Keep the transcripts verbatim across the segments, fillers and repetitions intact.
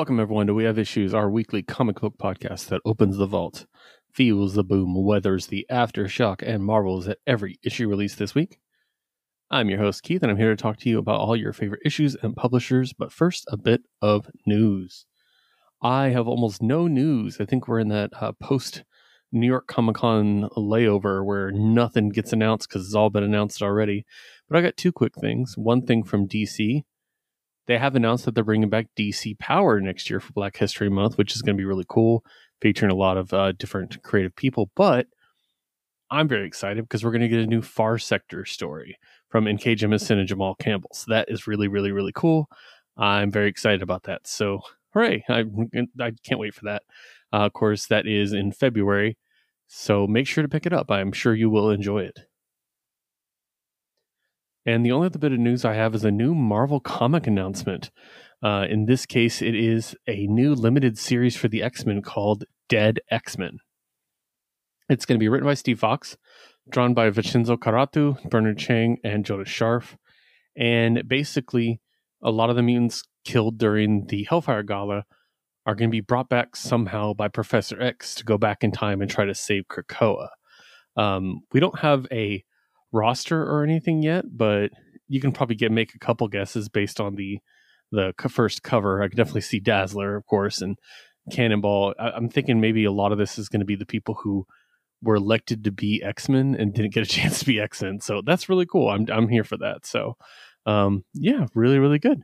Welcome, everyone, to We Have Issues, our weekly comic book podcast that opens the vault, feels the boom, weathers the aftershock, and marvels at every issue released this week. I'm your host, Keith, and I'm here to talk to you about all your favorite issues and publishers. But first, a bit of news. I have almost no news. I think we're in that uh, post-New York Comic-Con layover where nothing gets announced because it's all been announced already. But I got two quick things. One thing from D C. They have announced that they're bringing back D C Power next year for Black History Month, which is going to be really cool, featuring a lot of uh, different creative people. But I'm very excited because we're going to get a new Far Sector story from N K Jemisin and Jamal Campbell. So that is really, really, really cool. I'm very excited about that. So hooray. I, I can't wait for that. Uh, of course, that is in February. So make sure to pick it up. I'm sure you will enjoy it. And the only other bit of news I have is a new Marvel comic announcement. Uh, in this case, it is a new limited series for the X-Men called Dead X-Men. It's going to be written by Steve Fox, drawn by Vincenzo Carratù, Bernard Chang, and Jonas Scharf. And basically, a lot of the mutants killed during the Hellfire Gala are going to be brought back somehow by Professor X to go back in time and try to save Krakoa. Um, we don't have a roster or anything yet, but you can probably get make a couple guesses based on the the first cover. I can definitely see Dazzler, of course, and Cannonball. I, I'm thinking maybe a lot of this is going to be the people who were elected to be X-Men and didn't get a chance to be X-Men. So that's really cool. I'm I'm here for that. So um, yeah, really, really good.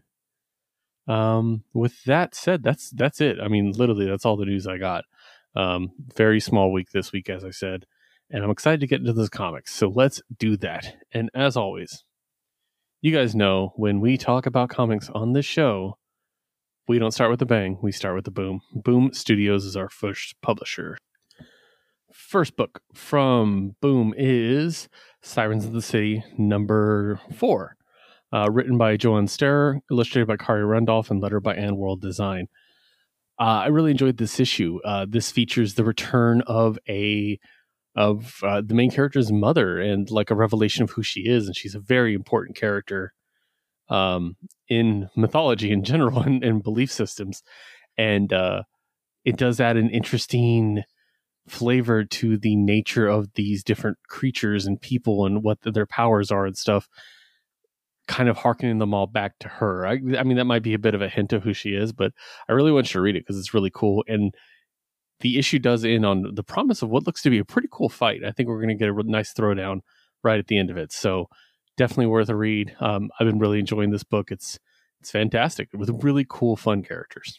Um, with that said, that's that's it. I mean, literally, that's all the news I got. Um, very small week this week, as I said. And I'm excited to get into this comics. So let's do that. And as always, you guys know when we talk about comics on this show, we don't start with a bang. We start with a boom. Boom Studios is our first publisher. First book from Boom is Sirens of the City, number four. Uh, written by Joanne Sterer, illustrated by Kari Randolph, and lettered by Ann World Design. Uh, I really enjoyed this issue. Uh, this features the return of a of uh, the main character's mother and like a revelation of who she is. And she's a very important character um, in mythology in general and, and belief systems. And uh, it does add an interesting flavor to the nature of these different creatures and people and what their powers are and stuff, kind of hearkening them all back to her. I, I mean, that might be a bit of a hint of who she is, but I really want you to read it because it's really cool. And the issue does end on the promise of what looks to be a pretty cool fight. I think we're going to get a nice throwdown right at the end of it. So definitely worth a read. Um, I've been really enjoying this book. It's it's fantastic with really cool, fun characters.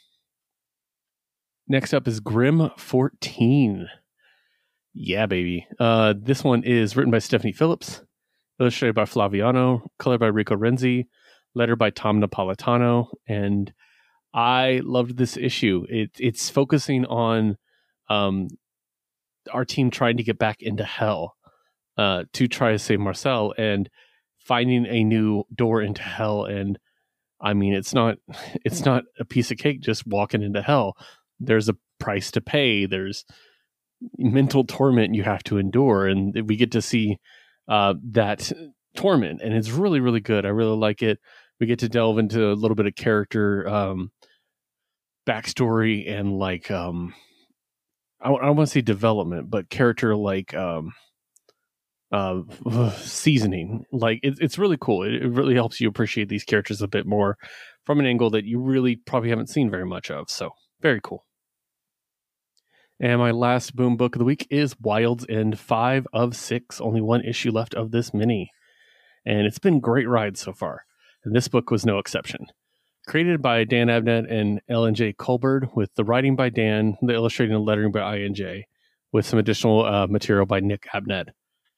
Next up is Grimm fourteen. Yeah, baby. Uh, this one is written by Stephanie Phillips, illustrated by Flaviano, colored by Rico Renzi, lettered by Tom Napolitano. And I loved this issue. It, it's focusing on Um, our team trying to get back into hell uh, to try to save Marcel and finding a new door into hell. And I mean, it's not it's not a piece of cake just walking into hell. There's a price to pay. There's mental torment you have to endure, and we get to see uh, that torment, and it's really, really good. I really like it. We get to delve into a little bit of character um, backstory and like. Um, I don't want to say development, but character like um, uh, seasoning. Like it, it's really cool. It, it really helps you appreciate these characters a bit more from an angle that you really probably haven't seen very much of. So very cool. And my last Boom book of the week is Wild's End, five of six. Only one issue left of this mini, and it's been a great ride so far. And this book was no exception. Created by Dan Abnett and Ellen J. Colbert, with the writing by Dan, the illustrating and lettering by I N J, with some additional uh, material by Nick Abnett.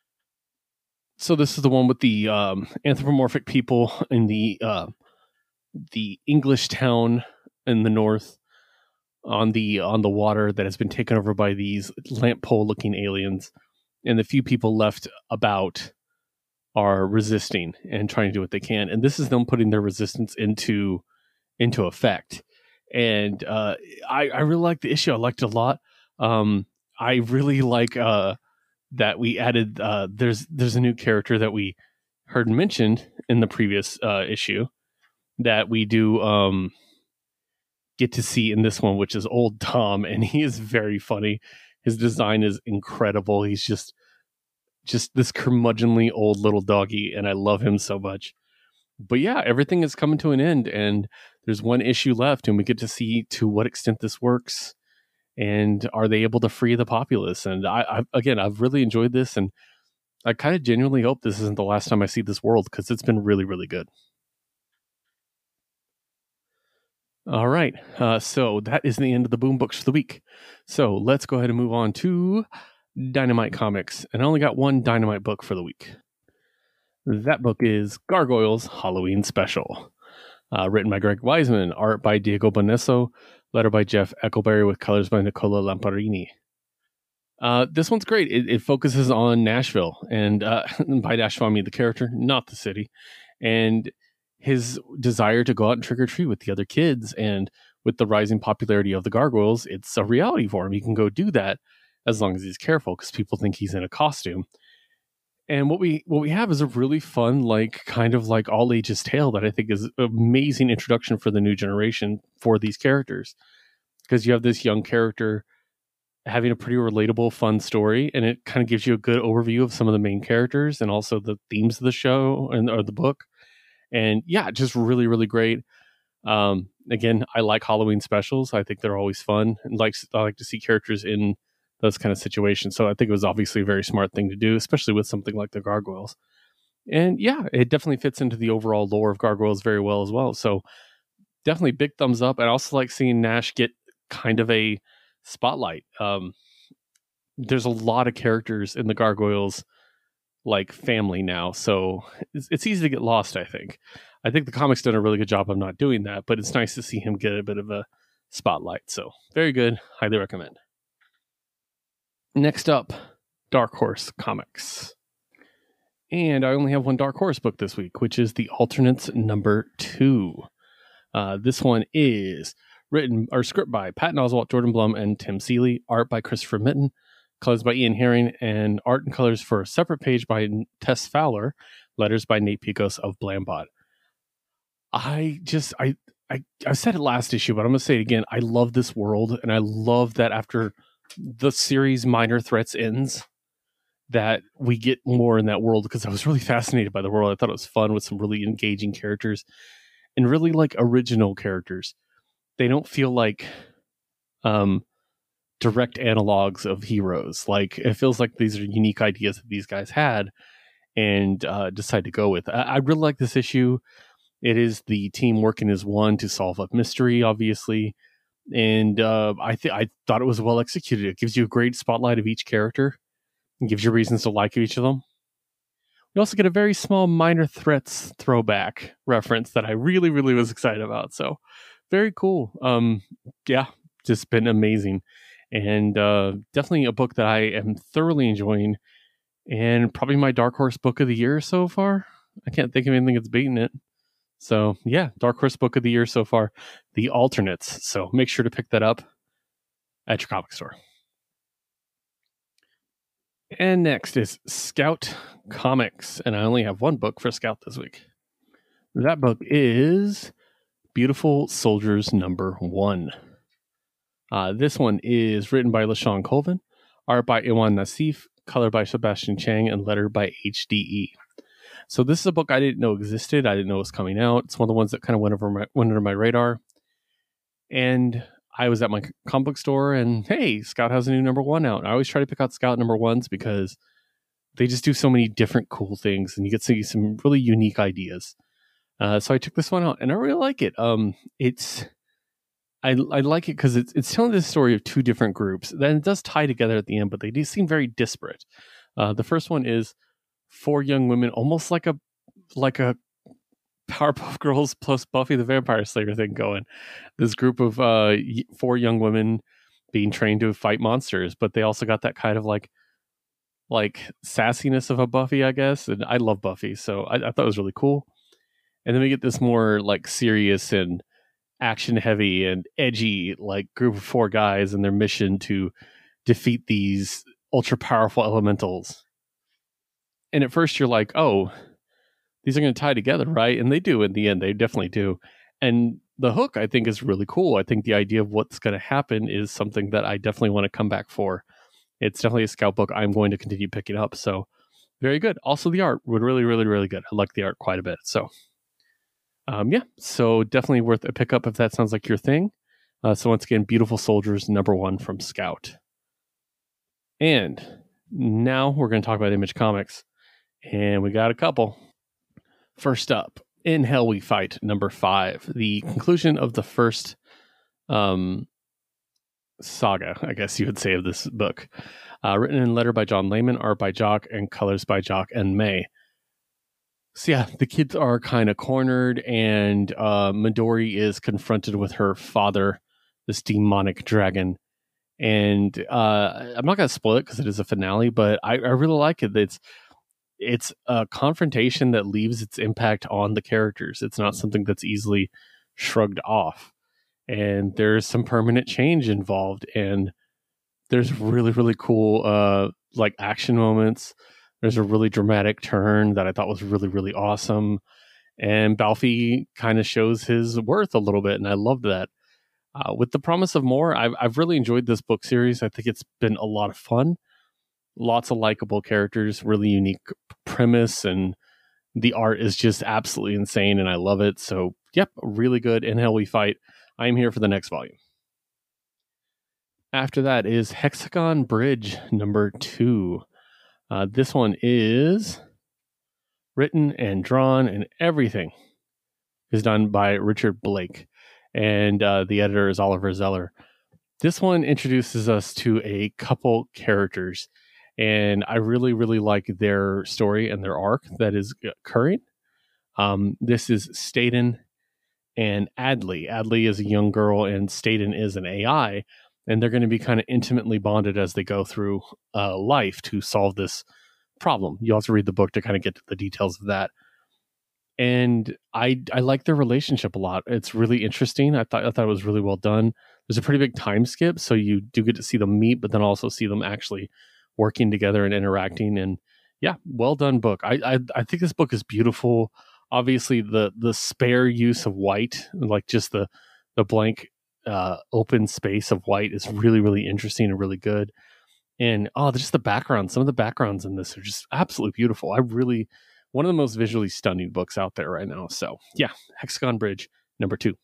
So this is the one with the um, anthropomorphic people in the uh, the English town in the north on the on the water that has been taken over by these lamp pole looking aliens, and the few people left about are resisting and trying to do what they can. And this is them putting their resistance into into effect. And uh, I, I really like the issue. I liked it a lot. Um, I really like uh, that we added, uh, there's there's a new character that we heard mentioned in the previous uh, issue that we do um, get to see in this one, which is Old Tom, and he is very funny. His design is incredible. He's just just this curmudgeonly old little doggy, and I love him so much. But yeah, everything is coming to an end, and there's one issue left, and we get to see to what extent this works, and are they able to free the populace? And I, I again, I've really enjoyed this, and I kind of genuinely hope this isn't the last time I see this world, because it's been really, really good. All right, uh, so that is the end of the Boom Books for the week. So let's go ahead and move on to Dynamite Comics. And I only got one Dynamite book for the week. That book is Gargoyles Halloween Special. Uh, written by Greg Weisman, art by Diego Bonesso, letter by Jeff Eckelberry with colors by Nicola Lamparini. Uh, this one's great. It, it focuses on Nashville, and uh, by Nashville I mean the character, not the city. And his desire to go out and trick or treat with the other kids, and with the rising popularity of the Gargoyles, it's a reality for him. He can go do that as long as he's careful, because people think he's in a costume. And what we what we have is a really fun, like kind of like all ages tale that I think is an amazing introduction for the new generation for these characters, because you have this young character having a pretty relatable, fun story, and it kind of gives you a good overview of some of the main characters and also the themes of the show and or the book. And yeah, just really, really great. Um, again, I like Halloween specials. I think they're always fun, and like I like to see characters in those kind of situations. So I think it was obviously a very smart thing to do, especially with something like the Gargoyles. And yeah, it definitely fits into the overall lore of Gargoyles very well as well. So definitely big thumbs up. And I also like seeing Nash get kind of a spotlight. Um, there's a lot of characters in the Gargoyles like family now, so it's, it's easy to get lost. I think I think the comics done a really good job of not doing that, but it's nice to see him get a bit of a spotlight. So very good, highly recommend. Next up, Dark Horse Comics, and I only have one Dark Horse book this week, which is The Alternates number two. Uh, this one is written or script by Patton Oswalt, Jordan Blum, and Tim Seeley, art by Christopher Mitten, colors by Ian Herring, and art and colors for a separate page by Tess Fowler, letters by Nate Picos of Blambot. I just, I, I, I said it last issue, but I'm going to say it again. I love this world, and I love that after the series Minor Threats ends, that we get more in that world, because I was really fascinated by the world. I thought it was fun with some really engaging characters and really like original characters. They don't feel like, um, direct analogs of heroes. Like, it feels like these are unique ideas that these guys had and uh, decided to go with. I, I really like this issue. It is the team working as one to solve a mystery, obviously. And uh, I th- I thought it was well executed. It gives you a great spotlight of each character and gives you reasons to like each of them. We also get a very small Minor Threats throwback reference that I really, really was excited about. So very cool. Um, yeah, just been amazing. And uh, definitely a book that I am thoroughly enjoying, and probably my Dark Horse book of the year so far. I can't think of anything that's beaten it. So yeah, Dark Horse book of the year so far, The Alternates. So make sure to pick that up at your comic store. And next is Scout Comics, and I only have one book for Scout this week. That book is Beautiful Soldiers number one. Uh, this one is written by LaShawn Colvin, art by Iwan Nassif, color by Sebastian Chang, and letter by H D E. So this is a book I didn't know existed. I didn't know it was coming out. It's one of the ones that kind of went over my went under my radar. And I was at my comic book store, and hey, Scout has a new number one out. I always try to pick out Scout number ones because they just do so many different cool things, and you get to see some really unique ideas. Uh, so I took this one out, and I really like it. Um, it's I, I like it because it's it's telling the story of two different groups. Then it does tie together at the end, but they do seem very disparate. Uh, the first one is four young women, almost like a like a Powerpuff Girls plus Buffy the Vampire Slayer thing going. This group of uh, four young women being trained to fight monsters, but they also got that kind of like like sassiness of a Buffy, I guess. And I love Buffy, so I, I thought it was really cool. And then we get this more like serious and action heavy and edgy like group of four guys and their mission to defeat these ultra powerful elementals. And at first you're like, oh, these are going to tie together, right? And they do in the end. They definitely do. And the hook, I think, is really cool. I think the idea of what's going to happen is something that I definitely want to come back for. It's definitely a Scout book I'm going to continue picking up. So very good. Also, the art was really, really, really good. I like the art quite a bit. So um, yeah, so definitely worth a pickup if that sounds like your thing. Uh, so once again, Beautiful Soldiers, number one from Scout. And now we're going to talk about Image Comics. And we got a couple. First up, In Hell We Fight, number five. The conclusion of the first um, saga, I guess you would say, of this book. Uh, written in letter by John Layman, art by Jock, and colors by Jock and May. So yeah, the kids are kind of cornered, and uh, Midori is confronted with her father, this demonic dragon. And uh, I'm not going to spoil it because it is a finale, but I, I really like it. It's it's a confrontation that leaves its impact on the characters. It's not something that's easily shrugged off. And there's some permanent change involved, and there's really, really cool uh, like action moments. There's a really dramatic turn that I thought was really, really awesome. And Balfi kind of shows his worth a little bit, and I loved that. Uh, with the promise of more, I've, I've really enjoyed this book series. I think it's been a lot of fun. Lots of likable characters, really unique premise, and the art is just absolutely insane, and I love it. So, yep, really good. In Hell We Fight. I am here for the next volume. After that is Hexagon Bridge, number two. Uh, this one is written and drawn, and everything is done by Richard Blake. And uh, the editor is Oliver Zeller. This one introduces us to a couple characters, and I really, really like their story and their arc that is occurring. Um, this is Staden and Adley. Adley is a young girl, and Staden is an A I, and they're going to be kind of intimately bonded as they go through uh, life to solve this problem. You have to read the book to kind of get to the details of that. And I I like their relationship a lot. It's really interesting. I thought I thought it was really well done. There's a pretty big time skip, so you do get to see them meet, but then also see them actually working together and interacting. And yeah, well done book. I I, I think this book is beautiful. Obviously, the the spare use of white, like just the the blank uh, open space of white, is really, really interesting and really good. And oh, just the background. Some of the backgrounds in this are just absolutely beautiful. I really. One of the most visually stunning books out there right now. So, yeah, Hexagon Bridge, number two.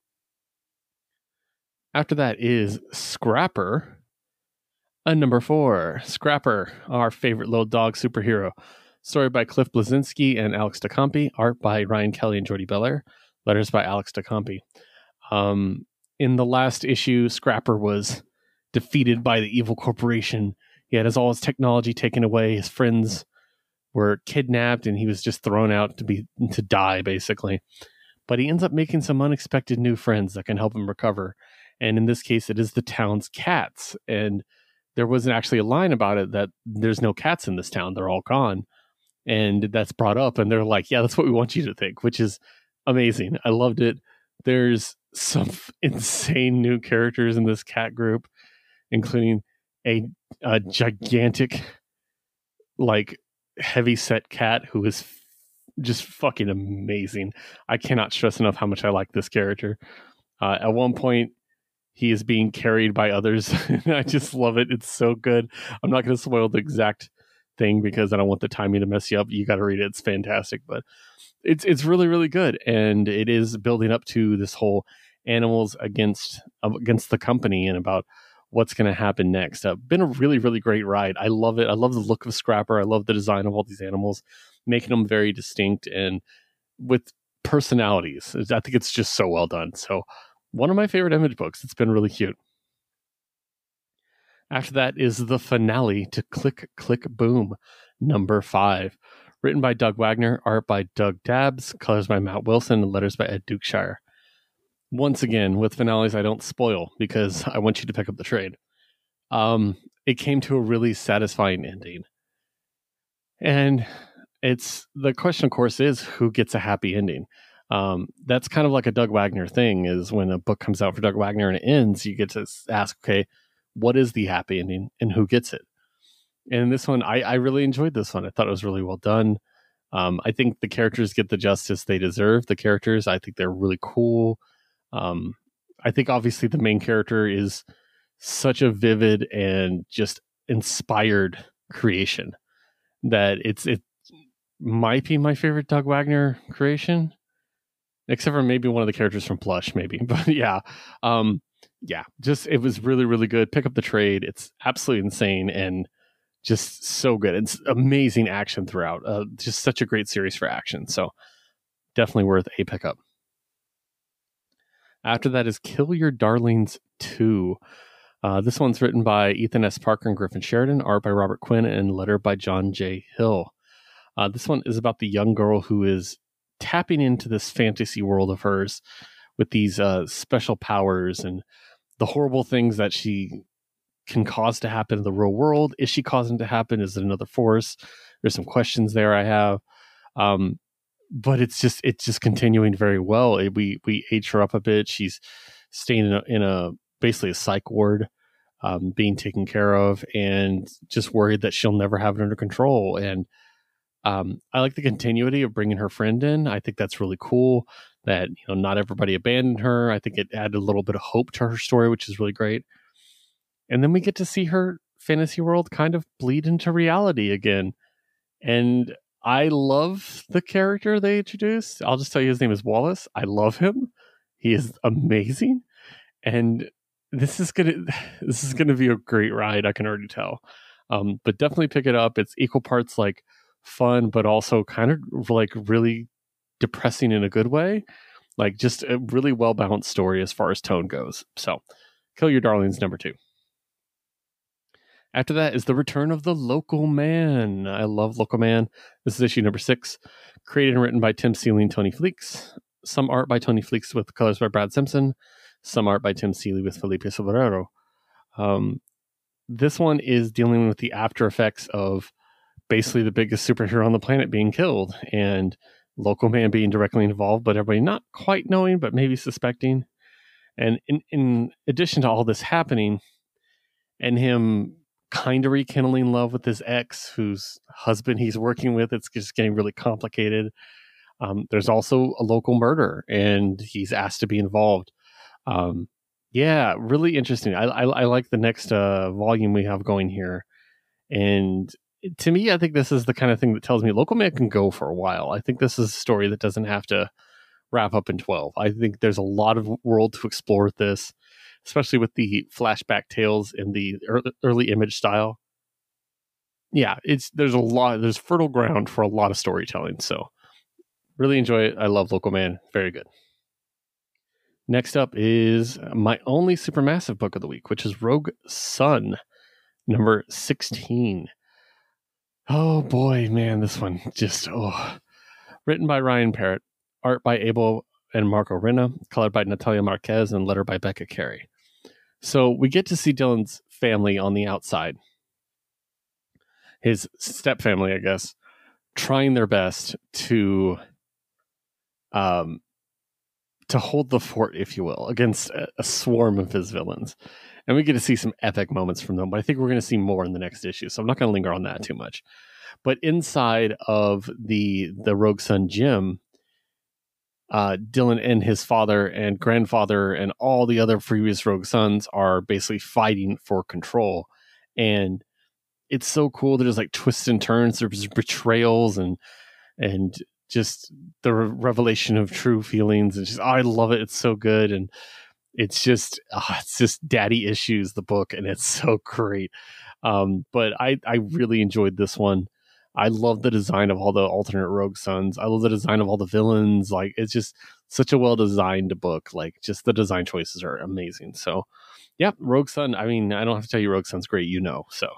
After that is Scrapper, a number four. Scrapper, our favorite little dog superhero. Story by Cliff Bleszinski and Alex DeCampi. Art by Ryan Kelly and Jordi Belair. Letters by Alex DeCampi. Um, in the last issue, Scrapper was defeated by the evil corporation. He had his, all his technology taken away. His friends were kidnapped, and he was just thrown out to be to die, basically. But he ends up making some unexpected new friends that can help him recover. And in this case, it is the town's cats. And there wasn't actually a line about it that there's no cats in this town. They're all gone. And that's brought up, and they're like, yeah, that's what we want you to think, which is amazing. I loved it. There's some insane new characters in this cat group, including a, a gigantic, like, heavy set cat who is f- just fucking amazing. I cannot stress enough how much I like this character. Uh, at one point, he is being carried by others. I just love it. It's so good. I'm not going to spoil the exact thing because I don't want the timing to mess you up. You got to read it. It's fantastic, but it's it's really, really good, and it is building up to this whole animals against against the company and about what's going to happen next. Uh, been a really, really great ride. I love it. I love the look of Scrapper. I love the design of all these animals, making them very distinct and with personalities. I think it's just so well done. So one of my favorite Image books. It's been really cute. After that is the finale to Click, Click, Boom, number five. Written by Doug Wagner, art by Doug Dabbs, colors by Matt Wilson, and letters by Ed Dukeshire. Once again, with finales, I don't spoil because I want you to pick up the trade. Um, it came to a really satisfying ending. And it's the question, of course, is who gets a happy ending? Um, that's kind of like a Doug Wagner thing, is when a book comes out for Doug Wagner and it ends, you get to ask, okay, what is the happy ending and who gets it? And this one, I, I really enjoyed this one. I thought it was really well done. Um, I think the characters get the justice they deserve. The characters, I think they're really cool. Um, I think obviously the main character is such a vivid and just inspired creation that it's it might be my favorite Doug Wagner creation, except for maybe one of the characters from Plush, maybe. But yeah, um, yeah, just it was really, really good. Pick up the trade. It's absolutely insane and just so good. It's amazing action throughout. Uh, just such a great series for action. So definitely worth a pickup. After that is Kill Your Darlings two. Uh, this one's written by Ethan S. Parker and Griffin Sheridan, art by Robert Quinn, and letter by John J. Hill. Uh, this one is about the young girl who is tapping into this fantasy world of hers with these uh, special powers and the horrible things that she can cause to happen in the real world. Is she causing to happen? Is it another force? There's some questions there I have. Um, but it's just it's just continuing very well. It, we we age her up a bit. She's staying in a, in a basically a psych ward, um, being taken care of, and just worried that she'll never have it under control. And um, I like the continuity of bringing her friend in. I think that's really cool. That, you know, not everybody abandoned her. I think it added a little bit of hope to her story, which is really great. And then we get to see her fantasy world kind of bleed into reality again. And I love the character they introduced. I'll just tell you his name is Wallace. I love him. He is amazing. And this is gonna this is gonna be a great ride, I can already tell. Um, but definitely pick it up. It's equal parts like fun, but also kind of like really depressing in a good way. Like just a really well balanced story as far as tone goes. So Kill Your Darlings number two. After that is The Return of the Local Man. I love Local Man. This is issue number six, created and written by Tim Seeley and Tony Fleeks. Some art by Tony Fleeks with colors by Brad Simpson. Some art by Tim Seeley with Felipe Silverero. Um, this one is dealing with the after effects of basically the biggest superhero on the planet being killed and Local Man being directly involved, but everybody not quite knowing, but maybe suspecting. And in, in addition to all this happening and him kind of rekindling love with his ex, whose husband he's working with, it's just getting really complicated. Um, there's also a local murder and he's asked to be involved. Um, yeah, really interesting. I, I, I like the next uh, volume we have going here. And to me, I think this is the kind of thing that tells me Local Man can go for a while. I think this is a story that doesn't have to wrap up in twelve. I think there's a lot of world to explore with this, especially with the flashback tales in the early Image style. Yeah, it's there's a lot, there's fertile ground for a lot of storytelling. So really enjoy it. I love Local Man. Very good. Next up is my only Supermassive book of the week, which is Rogue Sun, number sixteen. Oh boy, man, this one just, oh. Written by Ryan Parrott, art by Abel and Marco Rena, colored by Natalia Marquez, and letter by Becca Carey. So we get to see Dylan's family on the outside. His step family, I guess, trying their best to um, to hold the fort, if you will, against a, a swarm of his villains. And we get to see some epic moments from them, but I think we're going to see more in the next issue, so I'm not going to linger on that too much. But inside of the the Rogue Sun gym, uh, Dylan and his father and grandfather and all the other previous Rogue Sons are basically fighting for control. And it's so cool. There's like twists and turns. There's betrayals and and just the re- revelation of true feelings. And just, oh, I love it. It's so good. And it's just, oh, it's just daddy issues, the book. And it's so great. Um, but I, I really enjoyed this one. I love the design of all the alternate Rogue Sons. I love the design of all the villains. Like, it's just such a well-designed book. Like, just the design choices are amazing. So, yeah, Rogue Sun. I mean, I don't have to tell you Rogue Sun's great, you know. So,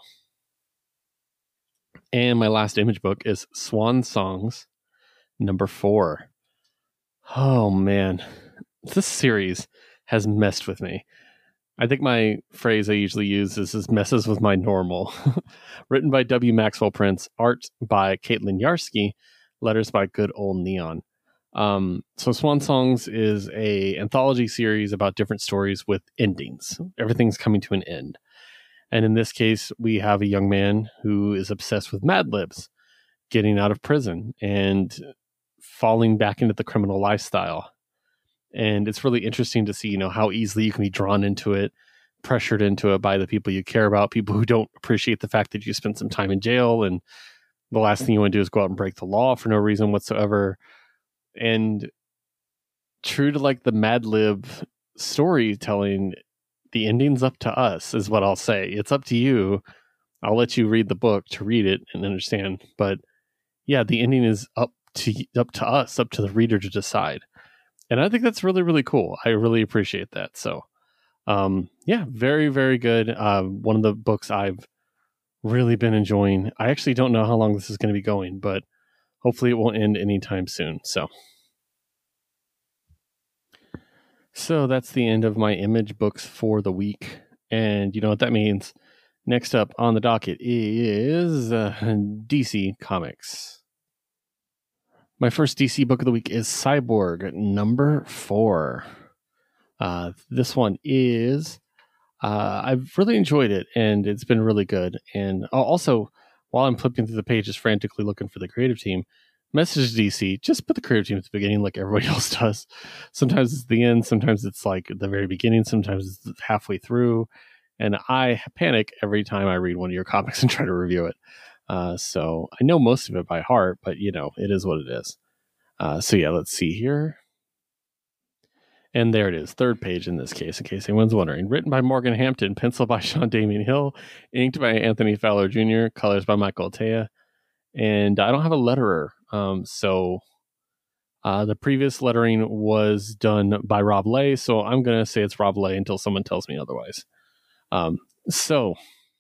and my last Image book is Swan Songs, number four. Oh, man. This series has messed with me. I think my phrase I usually use is this messes with my normal. Written by W. Maxwell Prince, art by Caitlin Yarsky, letters by Good Old Neon. Um, so Swan Songs is a anthology series about different stories with endings. Everything's coming to an end. And in this case, we have a young man who is obsessed with Mad Libs, getting out of prison and falling back into the criminal lifestyle. And it's really interesting to see, you know, how easily you can be drawn into it, pressured into it by the people you care about, people who don't appreciate the fact that you spent some time in jail, and the last thing you want to do is go out and break the law for no reason whatsoever. And true to like the Mad Lib storytelling, the ending's up to us, is what I'll say. It's up to you. I'll let you read the book to read it and understand. But yeah, the ending is up to up to us, up to the reader to decide. And I think that's really, really cool. I really appreciate that. So, um, yeah, very, very good. Uh, one of the books I've really been enjoying. I actually don't know how long this is going to be going, but hopefully it won't end anytime soon. So, so that's the end of my Image books for the week. And you know what that means? Next up on the docket is uh, D C Comics. My first D C book of the week is Cyborg number four. Uh, this one is, uh, I've really enjoyed it, and it's been really good. And also, while I'm flipping through the pages frantically looking for the creative team, message to D C, just put the creative team at the beginning like everybody else does. Sometimes it's the end, sometimes it's like the very beginning, sometimes it's halfway through. And I panic every time I read one of your comics and try to review it. Uh, so I know most of it by heart, but you know, it is what it is. Uh, so yeah, let's see here. And there it is, third page in this case, in case anyone's wondering. Written by Morgan Hampton, pencil by Sean Damian Hill, inked by Anthony Fowler Junior, colors by Michael Altea. And I don't have a letterer. Um, so uh, the previous lettering was done by Rob Lay, so I'm going to say it's Rob Lay until someone tells me otherwise. Um, so...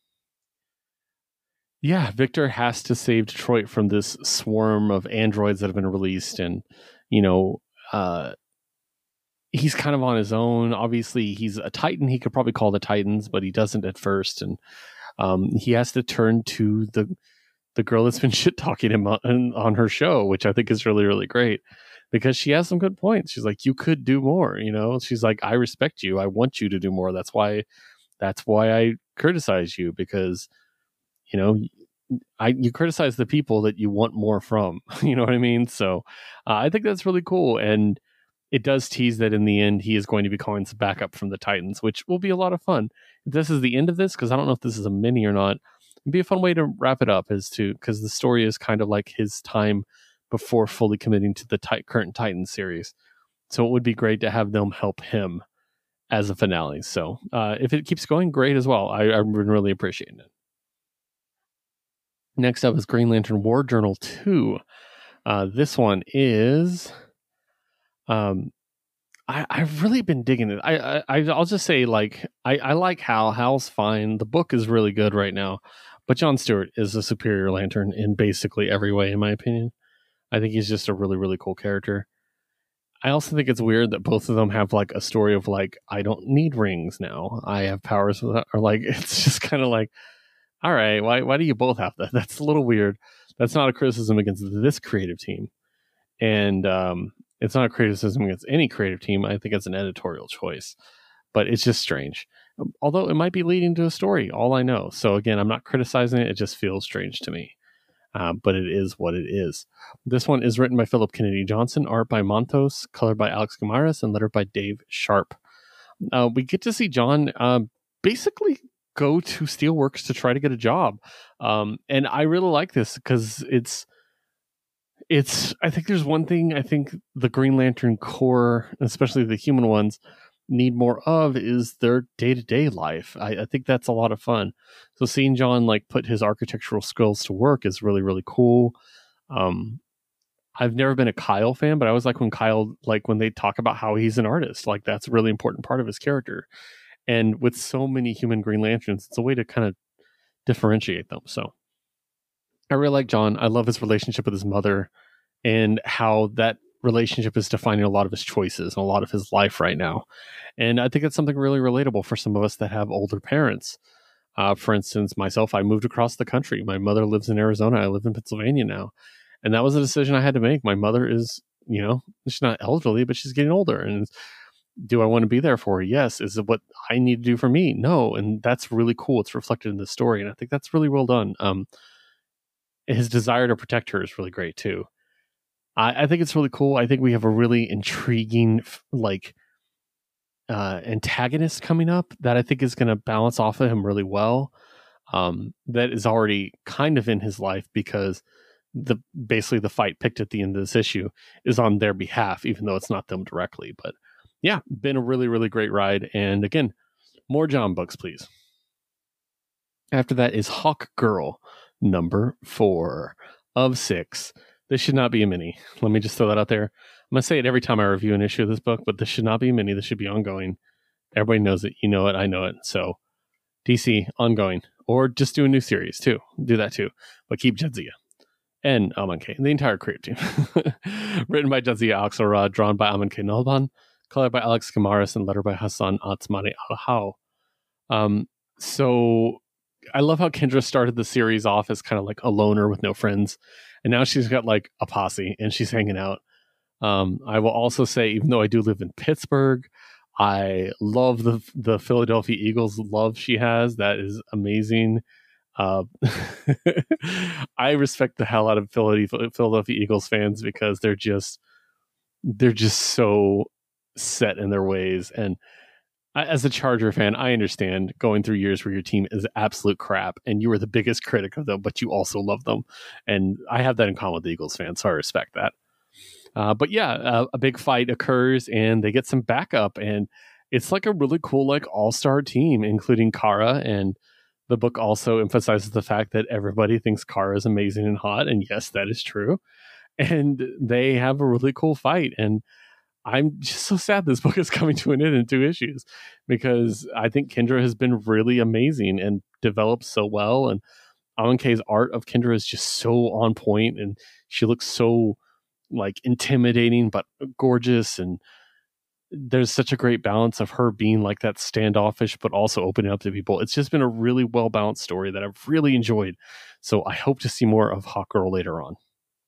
Yeah, Victor has to save Detroit from this swarm of androids that have been released. And, you know, uh, he's kind of on his own. Obviously, he's a Titan. He could probably call the Titans, but he doesn't at first. And um, he has to turn to the the girl that's been shit-talking him on, on her show, which I think is really, really great. Because she has some good points. She's like, you could do more, you know? She's like, I respect you. I want you to do more. That's why, that's why I criticize you, because... You know, I you criticize the people that you want more from. You know what I mean? So uh, I think that's really cool. And it does tease that in the end, he is going to be calling some backup from the Titans, which will be a lot of fun. If this is the end of this, because I don't know if this is a mini or not, it'd be a fun way to wrap it up, as to, because the story is kind of like his time before fully committing to the tit- current Titans series. So it would be great to have them help him as a finale. So uh, if it keeps going, great as well. I, I've been really appreciating it. Next up is Green Lantern War Journal two. Uh, this one is, um, I, I've really been digging it. I, I, I'll just say, like, I, I like Hal. Hal's fine. The book is really good right now, but John Stewart is a superior Lantern in basically every way, in my opinion. I think he's just a really, really cool character. I also think it's weird that both of them have like a story of like, I don't need rings now. I have powers, or like, it's just kind of like, all right, why why do you both have that? That's a little weird. That's not a criticism against this creative team. And um, it's not a criticism against any creative team. I think it's an editorial choice. But it's just strange. Although it might be leading to a story, all I know. So again, I'm not criticizing it. It just feels strange to me. Uh, but it is what it is. This one is written by Philip Kennedy Johnson, art by Montos, colored by Alex Gamaris, and lettered by Dave Sharp. Uh, we get to see John uh, basically... go to Steelworks to try to get a job. Um, and I really like this because it's, it's, I think there's one thing I think the Green Lantern Corps, especially the human ones, need more of is their day-to-day life. I, I think that's a lot of fun. So seeing John like put his architectural skills to work is really, really cool. Um, I've never been a Kyle fan, but I always like when Kyle, like when they talk about how he's an artist, like that's a really important part of his character. And with so many human Green Lanterns, it's a way to kind of differentiate them. So I really like John. I love his relationship with his mother and how that relationship is defining a lot of his choices and a lot of his life right now. And I think it's something really relatable for some of us that have older parents. Uh, for instance, myself, I moved across the country. My mother lives in Arizona. I live in Pennsylvania now. And that was a decision I had to make. My mother is, you know, she's not elderly, but she's getting older. And do I want to be there for her? Yes. Is it what I need to do for me? No. And that's really cool. It's reflected in the story. And I think that's really well done. Um, his desire to protect her is really great too. I, I think it's really cool. I think we have a really intriguing like uh, antagonist coming up that I think is going to balance off of him really well. Um, that is already kind of in his life because the basically the fight picked at the end of this issue is on their behalf, even though it's not them directly. But yeah, been a really, really great ride. And again, more John books, please. After that is Hawk Girl, number four of six. This should not be a mini. Let me just throw that out there. I'm going to say it every time I review an issue of this book, but this should not be a mini. This should be ongoing. Everybody knows it. You know it. I know it. So D C, ongoing. Or just do a new series, too. Do that, too. But keep Jadzia. And Aman K. The entire creative team. Written by Jadzia Axelrod, drawn by Aman K. Nalban, colored by Alex Kamaris, and lettered by Hassan Atsmani Al-Hau. Um, so I love how Kendra started the series off as kind of like a loner with no friends. And now she's got like a posse and she's hanging out. Um, I will also say, even though I do live in Pittsburgh, I love the the Philadelphia Eagles love she has. That is amazing. Uh, I respect the hell out of Philadelphia, Philadelphia Eagles fans because they're just they're just so set in their ways. And I, as a Charger fan, I understand going through years where your team is absolute crap and you were the biggest critic of them, but you also love them. And I have that in common with the Eagles fans, so I respect that. Uh, but yeah, uh, a big fight occurs and they get some backup, and it's like a really cool like all-star team, including Kara. And the book also emphasizes the fact that everybody thinks Kara is amazing and hot, and yes, that is true. And they have a really cool fight, and I'm just so sad this book is coming to an end in two issues because I think Kendra has been really amazing and developed so well, and Alan K's art of Kendra is just so on point, and she looks so like intimidating but gorgeous, and there's such a great balance of her being like that standoffish but also opening up to people. It's just been a really well balanced story that I've really enjoyed, so I hope to see more of Hawk Girl later on.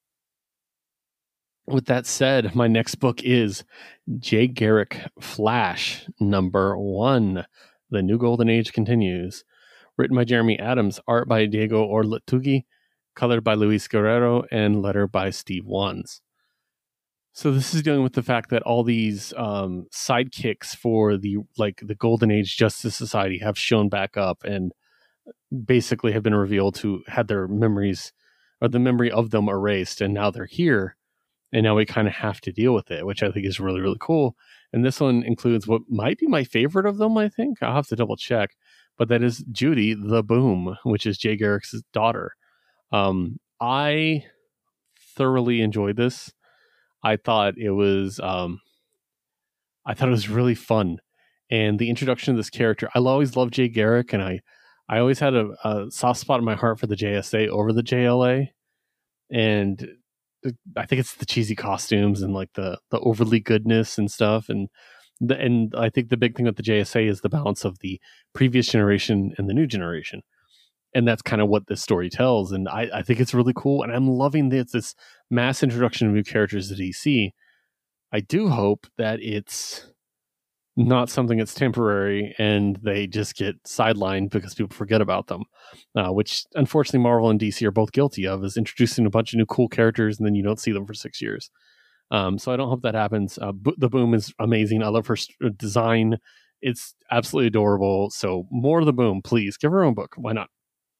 With that said, my next book is Jay Garrick Flash number one. The New Golden Age continues. Written by Jeremy Adams, art by Diego Orlatugi, colored by Luis Guerrero, and letter by Steve Wands. So this is dealing with the fact that all these um, sidekicks for the like the Golden Age Justice Society have shown back up and basically have been revealed to had their memories or the memory of them erased, and now they're here, and now we kind of have to deal with it, which I think is really, really cool. And this one includes what might be my favorite of them, I think. I'll have to double check, but that is Judy the Boom, which is Jay Garrick's daughter. Um, I thoroughly enjoyed this. I thought it was, um, I thought it was really fun, and the introduction of this character. I always loved Jay Garrick, and I, I always had a, a soft spot in my heart for the J S A over the J L A, and I think it's the cheesy costumes and like the the overly goodness and stuff, and the, and I think the big thing with the J S A is the balance of the previous generation and the new generation. And that's kind of what this story tells. And I, I think it's really cool. And I'm loving this, this mass introduction of new characters to D C. I do hope that it's not something that's temporary and they just get sidelined because people forget about them, uh, which unfortunately Marvel and D C are both guilty of, is introducing a bunch of new cool characters and then you don't see them for six years. Um, so I don't hope that happens. Uh, Bo- the Boom is amazing. I love her st- design. It's absolutely adorable. So more of the Boom, please. Give her own book. Why not?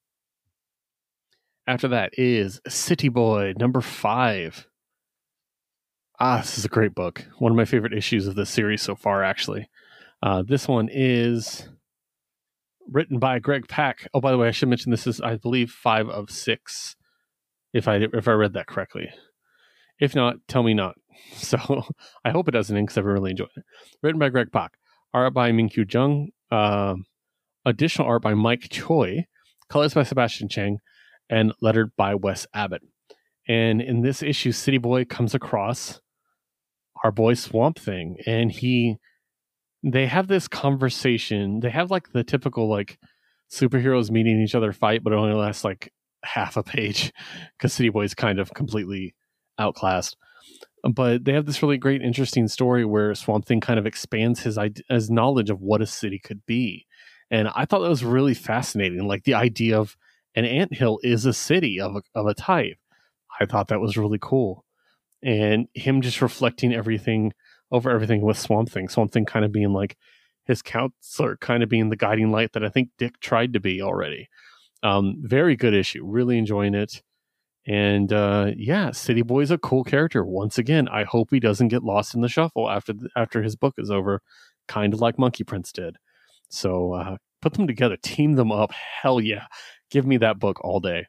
After that is City Boy, number five. Ah, this is a great book. One of my favorite issues of this series so far, actually. Uh, this one is written by Greg Pak. Oh, by the way, I should mention this is, I believe, five of six, if I if I read that correctly. If not, tell me not. So I hope it doesn't end because I've really enjoyed it. Written by Greg Pak. Art by Minkyu Jung. Uh, additional art by Mike Choi. Colors by Sebastian Chang. And lettered by Wes Abbott. And in this issue, City Boy comes across our boy Swamp Thing, and he, they have this conversation. They have like the typical like superheroes meeting each other fight, but it only lasts like half a page because City Boy is kind of completely outclassed. But they have this really great, interesting story where Swamp Thing kind of expands his his knowledge of what a city could be, and I thought that was really fascinating. Like the idea of an anthill is a city of a, of a type. I thought that was really cool. and him just reflecting everything over everything with Swamp Thing. Swamp Thing kind of being like his counselor, kind of being the guiding light that I think Dick tried to be already. Um, very good issue. Really enjoying it. And uh, yeah, City Boy's a cool character. Once again, I hope he doesn't get lost in the shuffle after the, after his book is over, kind of like Monkey Prince did. So uh, put them together, team them up. Hell yeah. Give me that book all day.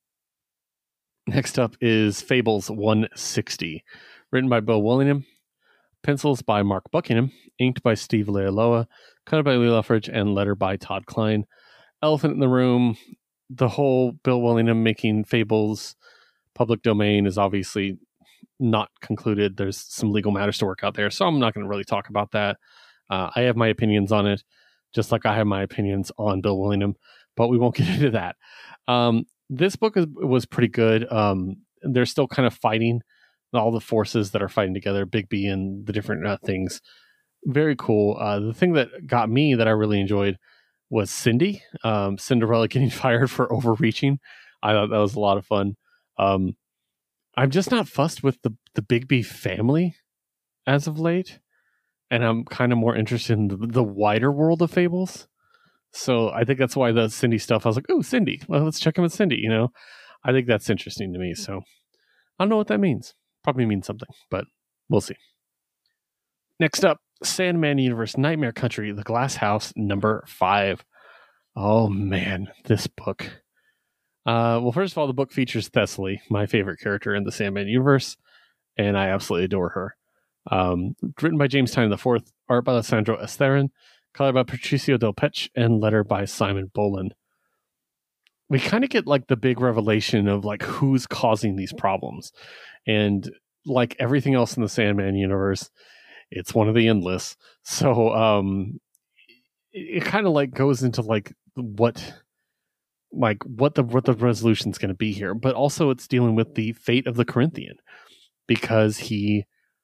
Next up is Fables one sixty, written by Bill Willingham, pencils by Mark Buckingham, inked by Steve Leialoha, colored by Lee Luffridge, and letter by Todd Klein. Elephant in the room, the whole Bill Willingham making Fables public domain is obviously not concluded. There's some legal matters to work out there, so I'm not going to really talk about that. Uh, I have my opinions on it, just like I have my opinions on Bill Willingham, but we won't get into that. Um, this book is, was pretty good. Um, they're still kind of fighting all the forces that are fighting together, Bigby and the different uh, things. Very cool. Uh, the thing that got me that I really enjoyed was Cindy, um, Cinderella getting fired for overreaching. I thought that was a lot of fun. Um, I'm just not fussed with the, the Bigby family as of late. And I'm kind of more interested in the, the wider world of Fables. So I think that's why the Cindy stuff, I was like, oh, Cindy. Well, let's check in with Cindy, you know? I think that's interesting to me. So I don't know what that means. Probably means something, but we'll see. Next up, Sandman Universe Nightmare Country, The Glass House, number five. Oh, man, this book. Uh, well, first of all, the book features Thessaly, my favorite character in the Sandman universe, and I absolutely adore her. Um, written by James Tynion the fourth, art by Alessandro Esterin, color by Patricio Del Pech, and letter by Simon Boland. We kind of get like the big revelation of like who's causing these problems. And like everything else in the Sandman universe, it's one of the Endless. So um, it, it kind of like goes into like what like what the what the resolution is going to be here. But also it's dealing with the fate of the Corinthian, because he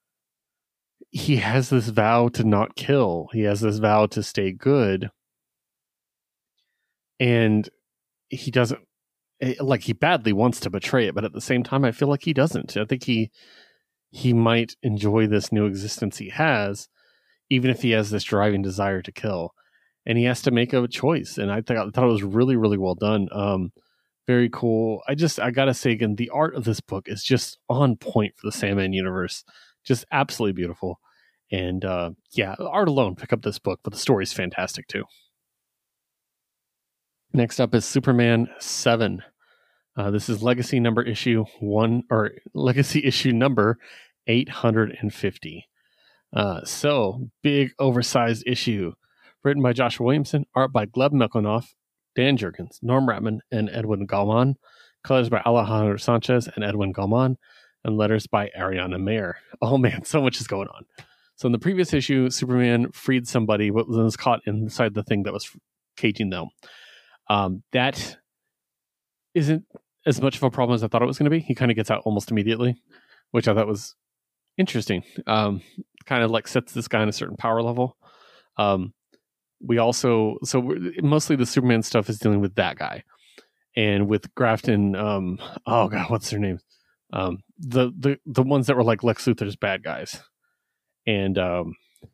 he has this vow to not kill. He has this vow to stay good. And he doesn't, like, he badly wants to betray it, but at the same time, I feel like he doesn't. I think he he might enjoy this new existence he has, even if he has this driving desire to kill. And he has to make a choice. And I, th- I thought it was really, really well done. Um, very cool. I just, I gotta say again, the art of this book is just on point for the Sandman universe. Just absolutely beautiful. And uh, yeah, art alone, pick up this book, but the story's fantastic too. Next up is Superman seven. Uh, this is Legacy number issue one, or Legacy issue number eight hundred fifty. Uh, so, big oversized issue. Written by Joshua Williamson, art by Gleb Milkonoff, Dan Jurgens, Norm Ratman, and Edwin Galman. Colors by Alejandro Sanchez and Edwin Galman. And letters by Ariana Mayer. Oh man, so much is going on. So in the previous issue, Superman freed somebody, but was caught inside the thing that was caging them. Um, that isn't as much of a problem as I thought it was going to be. He kind of gets out almost immediately, which I thought was interesting. Um, kind of like sets this guy on a certain power level. Um, we also, so mostly the Superman stuff is dealing with that guy. And with Grafton, um, oh god, what's their names? Um, the, the, the ones that were like Lex Luthor's bad guys. And um,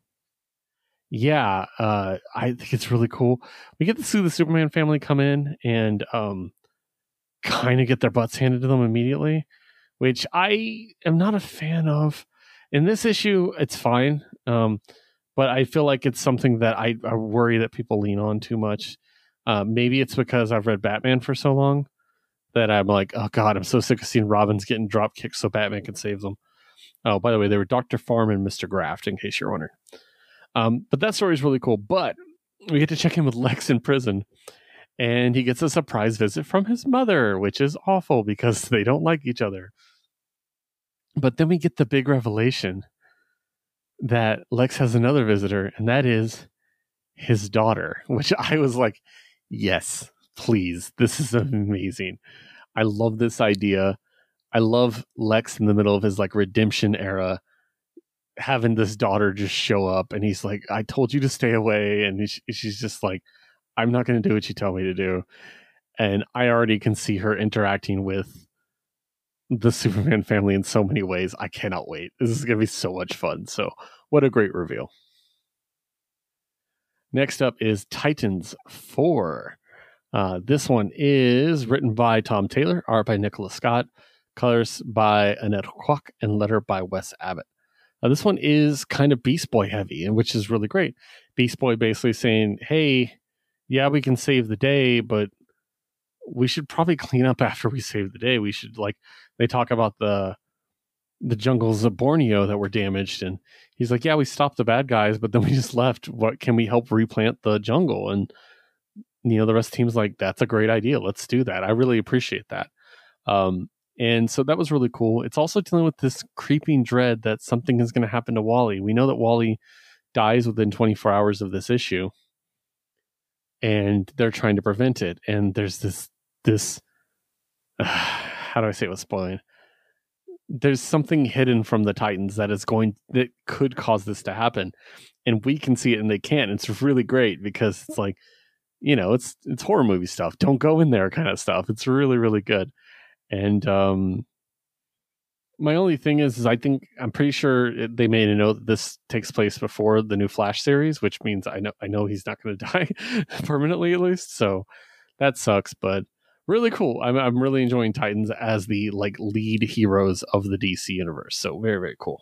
yeah, uh, I think it's really cool. We get to see the Superman family come in and um, kind of get their butts handed to them immediately, which I am not a fan of. In this issue, it's fine, um, but I feel like it's something that I, I worry that people lean on too much. Uh, maybe it's because I've read Batman for so long that I'm like, oh god, I'm so sick of seeing Robins getting drop kicked so Batman can save them. Oh, by the way, they were Doctor Farm and Mister Graft, in case you're wondering. Um, but that story is really cool. But we get to check in with Lex in prison, and he gets a surprise visit from his mother, which is awful because they don't like each other. But then we get the big revelation that Lex has another visitor, and that is his daughter, which I was like, yes, please. This is amazing. I love this idea. I love Lex in the middle of his like redemption era, having this daughter just show up, and he's like, I told you to stay away. And she's just like, I'm not going to do what you tell me to do. And I already can see her interacting with the Superman family in so many ways. I cannot wait. This is going to be so much fun. So what a great reveal. Next up is Titans four. Uh, this one is written by Tom Taylor, art by Nicholas Scott, colors by Annette Kwok, and letter by Wes Abbott. Uh, this one is kind of Beast Boy heavy, and which is really great. Beast Boy basically saying, hey, yeah, we can save the day, but we should probably clean up after we save the day. We should, like, they talk about the the jungles of Borneo that were damaged, and he's like, yeah, we stopped the bad guys, but then we just left. What can we help replant the jungle? And you know, the rest of the team's like, that's a great idea. Let's do that. I really appreciate that. Um, and so that was really cool. It's also dealing with this creeping dread that something is going to happen to Wally. We know that Wally dies within twenty-four hours of this issue, and they're trying to prevent it. And there's this, this, uh, how do I say it with spoiling? There's something hidden from the Titans that is going, that could cause this to happen. And we can see it and they can't. It's really great because it's like, you know, it's, it's horror movie stuff. Don't go in there kind of stuff. It's really, really good. And, um, my only thing is, is I think I'm pretty sure it, they made a note that this takes place before the new Flash series, which means I know I know he's not going to die permanently, at least. So that sucks, but really cool. I'm I'm really enjoying Titans as the like lead heroes of the D C universe. So very very cool.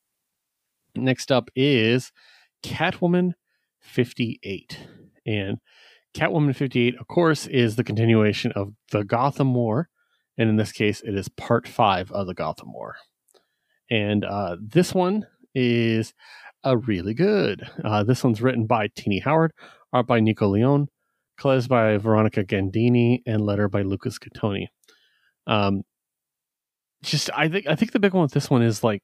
Next up is Catwoman fifty-eight, and Catwoman fifty-eight, of course, is the continuation of the Gotham War. And in this case, it is part five of the Gotham War. And uh, this one is a really good. Uh, this one's written by Tini Howard, art by Nico Leone, colors by Veronica Gandini, and letter by Lucas Catoni. Um, just, I think, I think the big one with this one is like,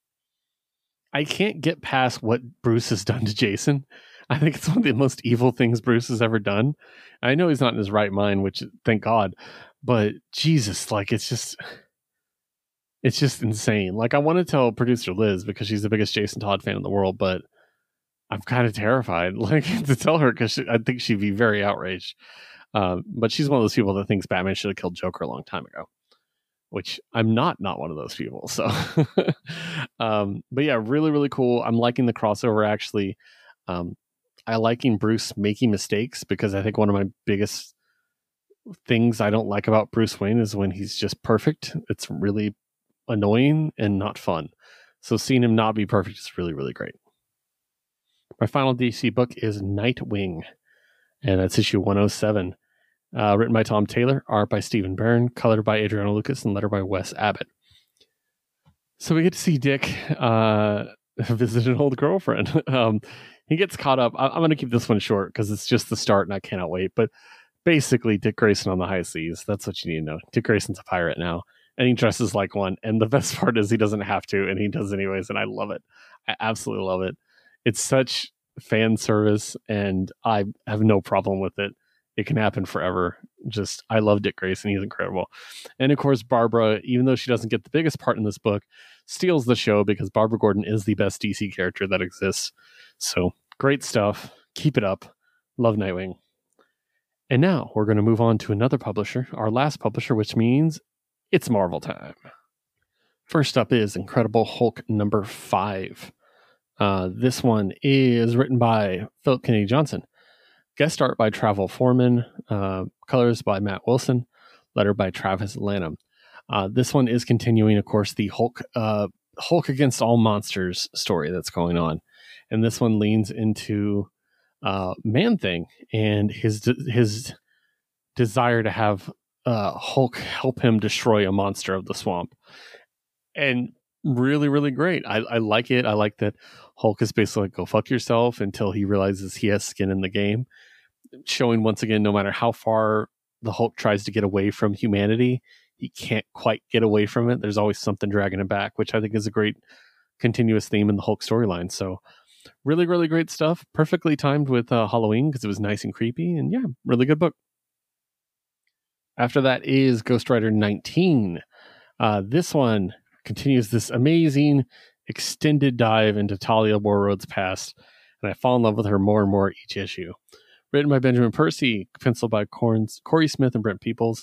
I can't get past what Bruce has done to Jason. I think it's one of the most evil things Bruce has ever done. I know he's not in his right mind, which thank God. But Jesus, like it's just, it's just insane. Like I want to tell producer Liz because she's the biggest Jason Todd fan in the world, but I'm kind of terrified, like to tell her because I think she'd be very outraged. Um, but she's one of those people that thinks Batman should have killed Joker a long time ago, which I'm not, not one of those people. So, um, but yeah, really, really cool. I'm liking the crossover actually. Um, I liking Bruce making mistakes because I think one of my biggest things I don't like about Bruce Wayne is when he's just perfect. It's really annoying and not fun. So seeing him not be perfect is really, really great. My final D C book is Nightwing, and that's issue one oh seven. Uh, written by Tom Taylor, art by Stephen Barron, colored by Adriano Lucas, and letter by Wes Abbott. So we get to see Dick uh, visit an old girlfriend. um, he gets caught up. I- I'm going to keep this one short because it's just the start and I cannot wait. But basically, Dick Grayson on the high seas. That's what you need to know. Dick Grayson's a pirate now, and he dresses like one. And the best part is he doesn't have to, and he does anyways, and I love it. I absolutely love it. It's such fan service, and I have no problem with it. It can happen forever. Just, I love Dick Grayson. He's incredible. And of course, Barbara, even though she doesn't get the biggest part in this book, steals the show because Barbara Gordon is the best D C character that exists. So great stuff. Keep it up. Love Nightwing. And now we're going to move on to another publisher, our last publisher, which means it's Marvel time. First up is Incredible Hulk number five. Uh, this one is written by Philip Kennedy Johnson. Guest art by Travel Foreman, uh, colors by Matt Wilson, letter by Travis Lanham. Uh, this one is continuing, of course, the Hulk uh, Hulk Against All Monsters story that's going on. And this one leans into uh, Man-Thing and his de- his desire to have uh, Hulk help him destroy a monster of the swamp. And really, really great. I, I like it. I like that Hulk is basically like, go fuck yourself until he realizes he has skin in the game. Showing once again, no matter how far the Hulk tries to get away from humanity, he can't quite get away from it. There's always something dragging him back, which I think is a great continuous theme in the Hulk storyline. So really, really great stuff. Perfectly timed with uh, Halloween because it was nice and creepy. And yeah, really good book. After that is Ghost Rider nineteen. Uh, this one continues this amazing extended dive into Talia Warroad's past, and I fall in love with her more and more each issue. Written by Benjamin Percy, penciled by Corns, Corey Smith and Brent Peoples,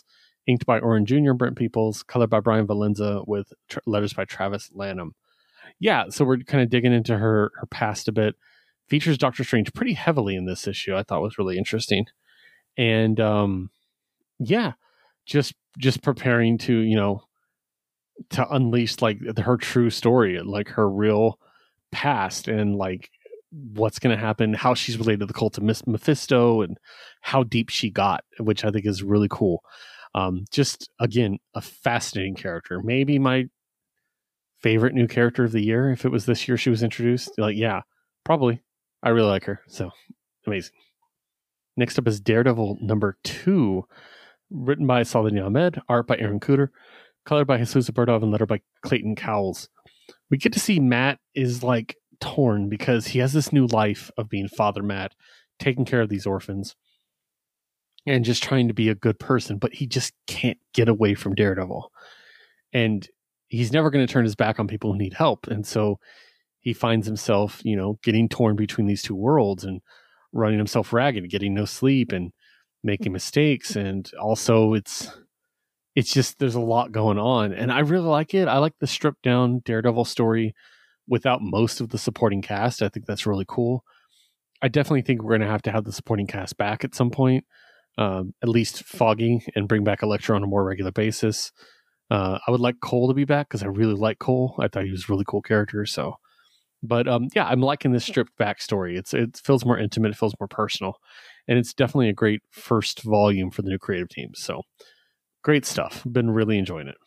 Inked by Oren Junior and Brent Peoples, colored by Brian Valenza, with tr- letters by Travis Lanham. Yeah, so we're kind of digging into her her past a bit. Features Doctor Strange pretty heavily in this issue. I thought was really interesting. And um, yeah, just just preparing to, you know, to unleash like her true story, like her real past, and like what's going to happen, how she's related to the cult of Mephisto, and how deep she got, which I think is really cool. Um, just again, a fascinating character. Maybe my favorite new character of the year if it was this year she was introduced. Like, yeah, probably. I really like her. So amazing. Next up is Daredevil number two, written by Saladin Ahmed, art by Aaron Kuder, colored by Jesus Burdov, and letter by Clayton Cowles. We get to see Matt is like torn because he has this new life of being Father Matt, taking care of these orphans and just trying to be a good person, but he just can't get away from Daredevil. And he's never going to turn his back on people who need help. And so he finds himself, you know, getting torn between these two worlds and running himself ragged, getting no sleep and making mistakes. And also it's, it's just, there's a lot going on. And I really like it. I like the stripped down Daredevil story without most of the supporting cast. I think that's really cool. I definitely think we're going to have to have the supporting cast back at some point. Um, at least Foggy, and bring back Elektra on a more regular basis. Uh, I would like Cole to be back because I really like Cole. I thought he was a really cool character. So, but um, yeah, I'm liking this stripped back story. It's it feels more intimate, it feels more personal, and it's definitely a great first volume for the new creative team. So, great stuff. Been really enjoying it.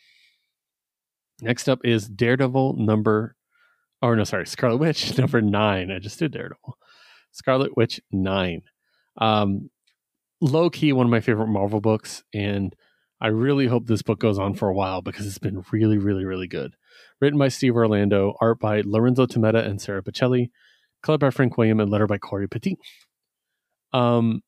Next up is Daredevil number, or no, sorry, Scarlet Witch number nine. I just did Daredevil. Scarlet Witch nine. Um, low key, one of my favorite Marvel books, and I really hope this book goes on for a while because it's been really, really, really good. Written by Steve Orlando, art by Lorenzo Tometa and Sarah Pacelli, colored by Frank William, and letter by Corey Petit. Um,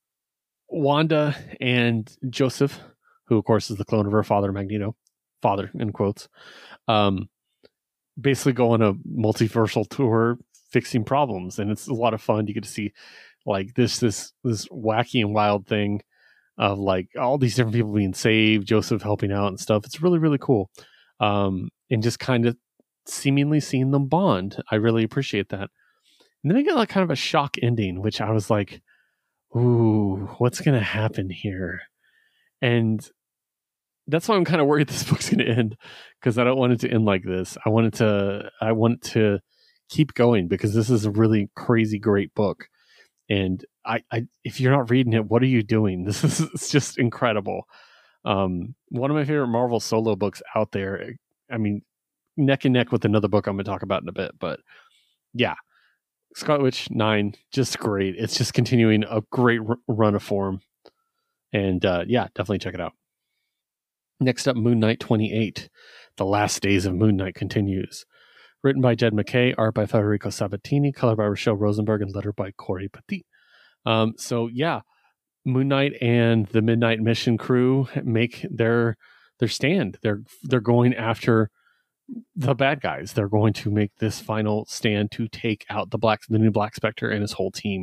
Wanda and Joseph, who of course is the clone of her father, Magneto, father in quotes, um, basically go on a multiversal tour fixing problems, and it's a lot of fun. You get to see like this this this wacky and wild thing of like all these different people being saved, Joseph helping out and stuff. It's really, really cool. Um, and just kind of seemingly seeing them bond. I really appreciate that. And then I get like kind of a shock ending, which I was like, ooh, what's going to happen here? And that's why I'm kind of worried this book's going to end, because I don't want it to end like this. I want it to, I want to keep going because this is a really crazy, great book. And I, I, if you're not reading it, what are you doing? This is it's just incredible. Um, one of my favorite Marvel solo books out there. I mean, neck and neck with another book I'm going to talk about in a bit. But yeah, Scarlet Witch nine, just great. It's just continuing a great r- run of form. And uh, yeah, definitely check it out. Next up, Moon Knight twenty-eight. The Last Days of Moon Knight continues. Written by Jed McKay, art by Federico Sabatini, colored by Rochelle Rosenberg, and letter by Corey Petit. Um, so yeah, Moon Knight and the Midnight Mission crew make their their stand. They're they're going after the bad guys. They're going to make this final stand to take out the black the new Black Spectre and his whole team.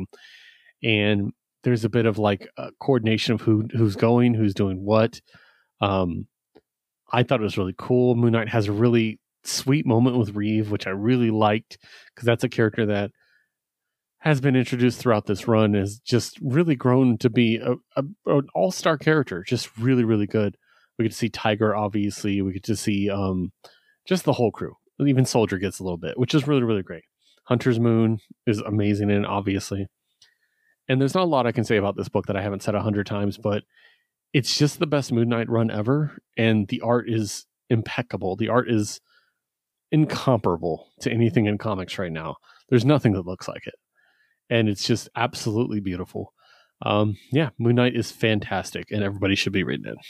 And there's a bit of like a coordination of who who's going, who's doing what. Um, I thought it was really cool. Moon Knight has a really sweet moment with Reeve, which I really liked, because that's a character that has been introduced throughout this run, has just really grown to be a, a, an all-star character, just really, really good. We get to see Tiger, obviously. We get to see um, just the whole crew. Even Soldier gets a little bit, which is really, really great. Hunter's Moon is amazing, and obviously. And there's not a lot I can say about this book that I haven't said a hundred times, but it's just the best Moon Knight run ever, and the art is impeccable. The art is incomparable to anything in comics right now. There's nothing that looks like it, and it's just absolutely beautiful. Um, yeah, Moon Knight is fantastic, and everybody should be reading it.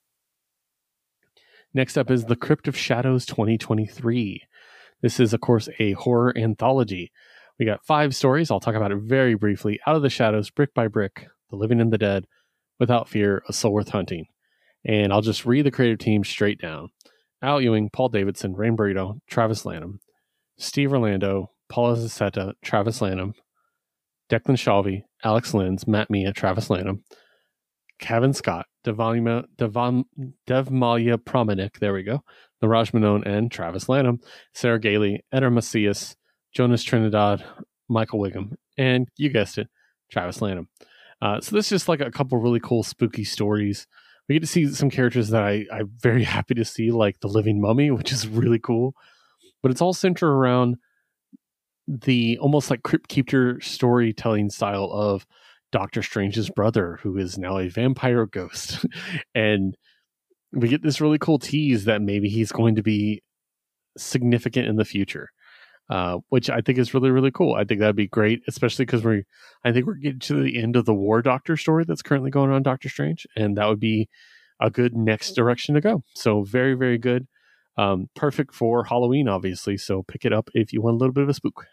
Next up is The Crypt of Shadows twenty twenty-three. This is, of course, a horror anthology. We got five stories. I'll talk about it very briefly. Out of the Shadows, Brick by Brick, The Living and the Dead, Without Fear, A Soul Worth Hunting. And I'll just read the creative team straight down. Al Ewing, Paul Davidson, Rain Burrito, Travis Lanham, Steve Orlando, Paula Zaceta, Travis Lanham, Declan Shalvey, Alex Linz, Matt Mia, Travis Lanham, Kevin Scott, Devalima, Devam, Devmalya Promanik, there we go, Neeraj Menon, and Travis Lanham, Sarah Gailey, Eder Macias, Jonas Trinidad, Michael Wiggum, and you guessed it, Travis Lanham. Uh, so this is just like a couple really cool spooky stories. We get to see some characters that I, I'm very happy to see, like the Living Mummy, which is really cool. But it's all centered around the almost like Crypt Keeper storytelling style of Doctor Strange's brother, who is now a vampire ghost. And we get this really cool tease that maybe he's going to be significant in the future, uh, which I think is really, really cool. I think that'd be great, especially because we, I think we're getting to the end of the War Doctor story that's currently going on Doctor Strange, and that would be a good next direction to go. So very, very good. Um, perfect for Halloween, obviously. So pick it up if you want a little bit of a spook.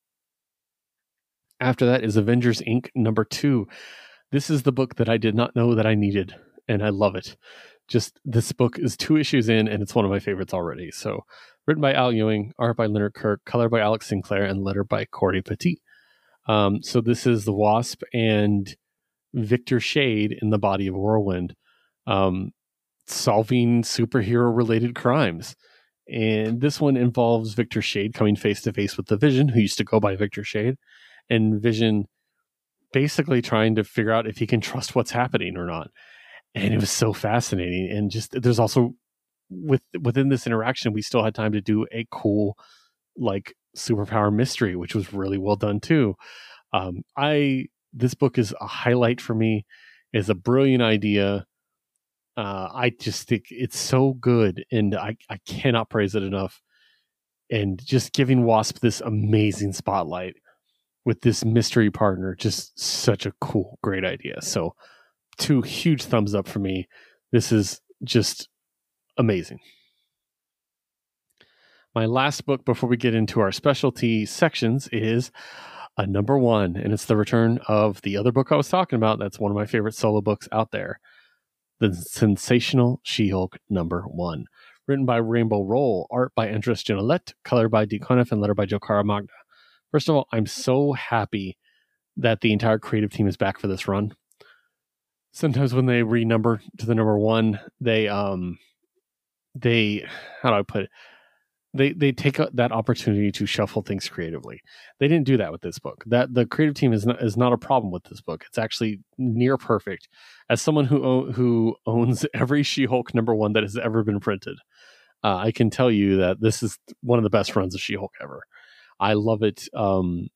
After that is Avengers Incorporated number two. This is the book that I did not know that I needed, and I love it. Just this book is two issues in, and it's one of my favorites already. So written by Al Ewing, art by Leonard Kirk, color by Alex Sinclair, and letter by Corey Petit. Um, so this is the Wasp and Victor Shade in the body of Whirlwind, um, solving superhero-related crimes. And this one involves Victor Shade coming face-to-face with the Vision, who used to go by Victor Shade, and Vision basically trying to figure out if he can trust what's happening or not. And it was so fascinating. And just there's also with within this interaction, we still had time to do a cool like superpower mystery, which was really well done too. Um, I this book is a highlight for me. It's a brilliant idea. Uh, I just think it's so good, and I, I cannot praise it enough. And just giving Wasp this amazing spotlight with this mystery partner, just such a cool, great idea. So two huge thumbs up for me. This is just amazing. My last book before we get into our specialty sections is a number one, and it's the return of the other book I was talking about. That's one of my favorite solo books out there. The Sensational She-Hulk number one. Written by Rainbow Roll, art by Andres Genolet, color by Dee Conniff, and letter by Joe Caramagna. First of all, I'm so happy that the entire creative team is back for this run. Sometimes when they renumber to the number one, they, um, they, how do I put it? They they take a, that opportunity to shuffle things creatively. They didn't do that with this book. That the creative team is not, is not a problem with this book. It's actually near perfect. As someone who who owns every She-Hulk number one that has ever been printed, uh, I can tell you that this is one of the best runs of She-Hulk ever. I love it. Um,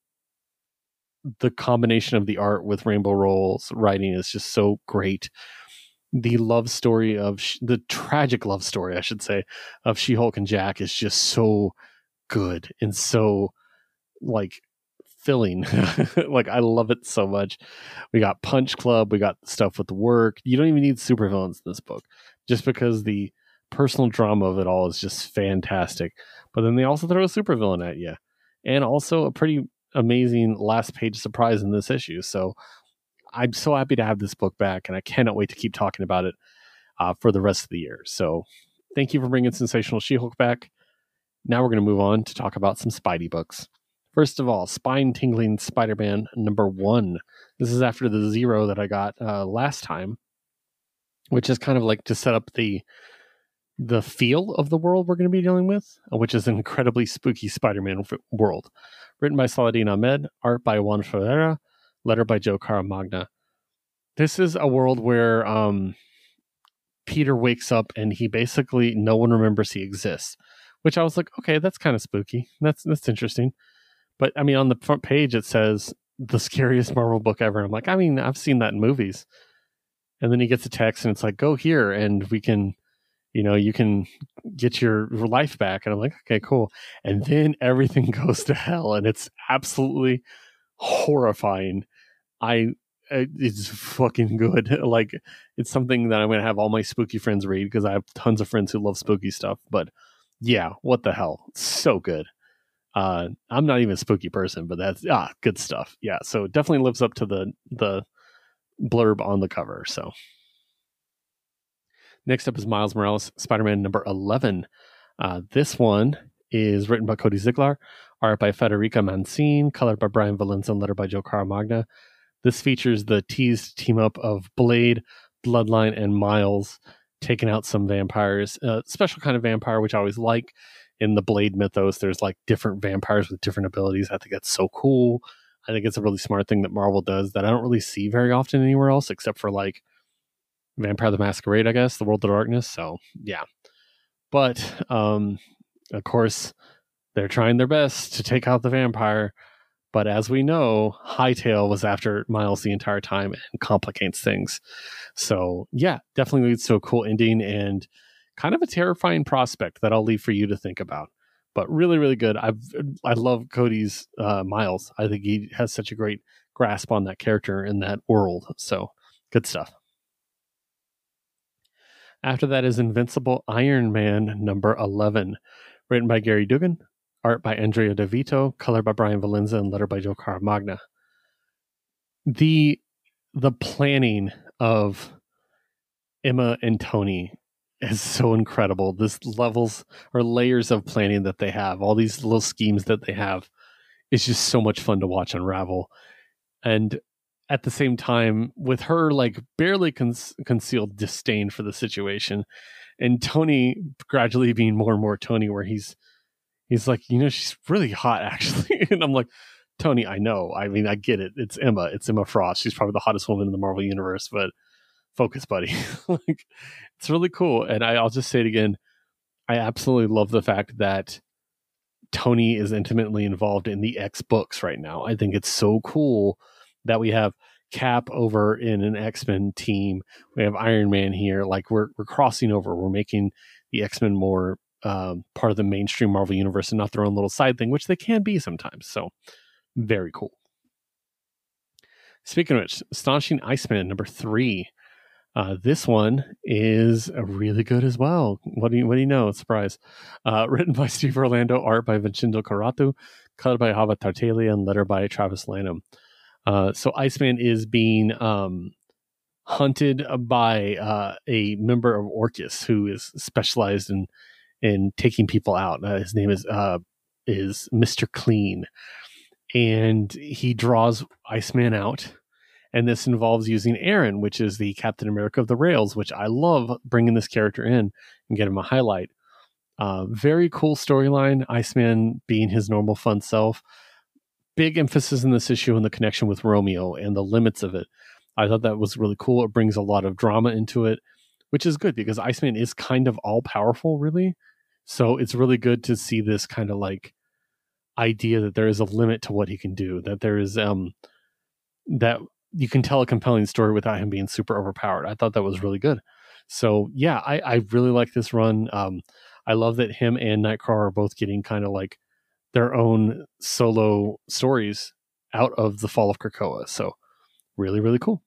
the combination of the art with Rainbow Roll's writing is just so great. The love story of Sh- the tragic love story, I should say, of She-Hulk and Jack is just so good and so like filling. Like I love it so much. We got Punch Club, we got stuff with the work. You don't even need supervillains in this book, just because the personal drama of it all is just fantastic. But then they also throw a supervillain at you, and also a pretty amazing last page surprise in this issue. So I'm so happy to have this book back, and I cannot wait to keep talking about it uh, for the rest of the year. So thank you for bringing Sensational She-Hulk back. Now we're going to move on to talk about some Spidey books. First of all, Spine-Tingling Spider-Man number one. This is after the zero that I got uh, last time, which is kind of like to set up the the feel of the world we're going to be dealing with, which is an incredibly spooky Spider-Man f- world. Written by Saladin Ahmed, art by Juan Ferreira, letter by Joe Caramagna. This is a world where um, Peter wakes up and he basically, no one remembers he exists, which I was like, okay, that's kind of spooky. That's that's interesting. But I mean, on the front page, it says the scariest Marvel book ever. I'm like, I mean, I've seen that in movies. And then he gets a text and it's like, go here and we can, you know, you can get your life back. And I'm like, okay, cool. And then everything goes to hell and it's absolutely horrifying. I it's fucking good. Like it's something that I'm gonna have all my spooky friends read because I have tons of friends who love spooky stuff. But yeah, what the hell? It's so good. Uh, I'm not even a spooky person, but that's ah good stuff. Yeah, so it definitely lives up to the the blurb on the cover. So next up is Miles Morales, Spider-Man number eleven. Uh, this one is written by Cody Ziglar, art by Federica Mancini, colored by Brian Valenza, and letter by Joe Caramagna. This features the teased team up of Blade, Bloodline and Miles taking out some vampires. Uh, special kind of vampire, which I always like. In the Blade mythos, there's like different vampires with different abilities. I think that's so cool. I think it's a really smart thing that Marvel does that I don't really see very often anywhere else, except for like Vampire the Masquerade, I guess, The World of Darkness. So yeah. But um, of course, they're trying their best to take out the vampire. But as we know, Hightail was after Miles the entire time and complicates things. So yeah, definitely leads to a cool ending and kind of a terrifying prospect that I'll leave for you to think about. But really, really good. I've I love Cody's uh, Miles. I think he has such a great grasp on that character in that world. So good stuff. After that is Invincible Iron Man number eleven, written by Gary Duggan, art by Andrea De Vito, color by Brian Valenza, and letter by Joe Caramagna. The the planning of Emma and Tony is so incredible. This levels or layers of planning that they have, all these little schemes that they have, is just so much fun to watch unravel. And at the same time, with her like barely con- concealed disdain for the situation, and Tony gradually being more and more Tony, where he's he's like, you know, she's really hot actually, and I'm like, Tony, I know. I mean, I get it. It's Emma. It's Emma Frost. She's probably the hottest woman in the Marvel universe, but focus, buddy. Like, it's really cool. And I, I'll just say it again. I absolutely love the fact that Tony is intimately involved in the X books right now. I think it's so cool that we have Cap over in an X-Men team. We have Iron Man here. Like we're we're crossing over. We're making the X-Men more um, part of the mainstream Marvel universe and not their own little side thing, which they can be sometimes. So very cool. Speaking of which, Astonishing Iceman number three. Uh, this one is really good as well. What do you, what do you know? Surprise. Uh, written by Steve Orlando, art by Vincenzo Carratù, color by Hava Tartaglia, and letter by Travis Lanham. Uh, so Iceman is being um, hunted by uh, a member of Orcus who is specialized in in taking people out. Uh, his name is uh, is Mister Clean, and he draws Iceman out. And this involves using Aaron, which is the Captain America of the Rails, which I love bringing this character in and get him a highlight. Uh, very cool storyline. Iceman being his normal fun self. Big emphasis in this issue on the connection with Romeo and the limits of it. I thought that was really cool. It brings a lot of drama into it, which is good because Iceman is kind of all powerful, really. So it's really good to see this kind of like idea that there is a limit to what he can do, that there is um that you can tell a compelling story without him being super overpowered. I thought that was really good. So yeah, I, I really like this run. Um, I love that him and Nightcrawler are both getting kind of like their own solo stories out of the Fall of Krakoa. So really, really cool.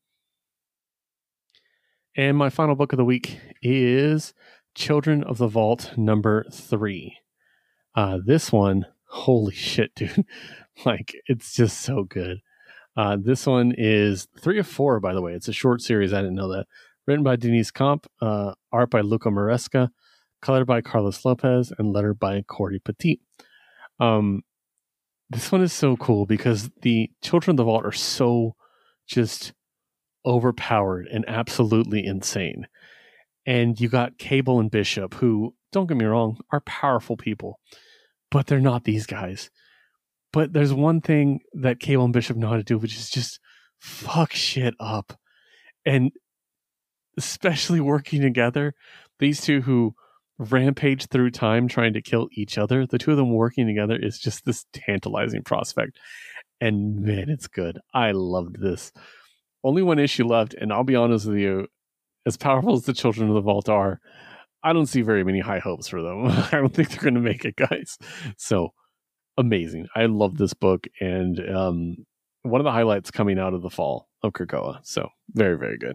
And my final book of the week is Children of the Vault number three. Uh, this one, holy shit, dude. Like, it's just so good. Uh, this one is three of four, by the way. It's a short series. I didn't know that. Written by Denise Comp, uh, art by Luca Maresca, colored by Carlos Lopez, and lettered by Corey Petit. Um, this one is so cool because the Children of the Vault are so just overpowered and absolutely insane. And you got Cable and Bishop, who, don't get me wrong, are powerful people, but they're not these guys. But there's one thing that Cable and Bishop know how to do, which is just fuck shit up. And especially working together, these two who rampage through time trying to kill each other, the two of them working together is just this tantalizing prospect. And man, it's good. I loved this. Only one issue left, and I'll be honest with you, as powerful as the Children of the Vault are, I don't see very many high hopes for them. I don't think they're going to make it, guys. So, amazing. I love this book, and um, one of the highlights coming out of the fall of Krakoa. So very, very good.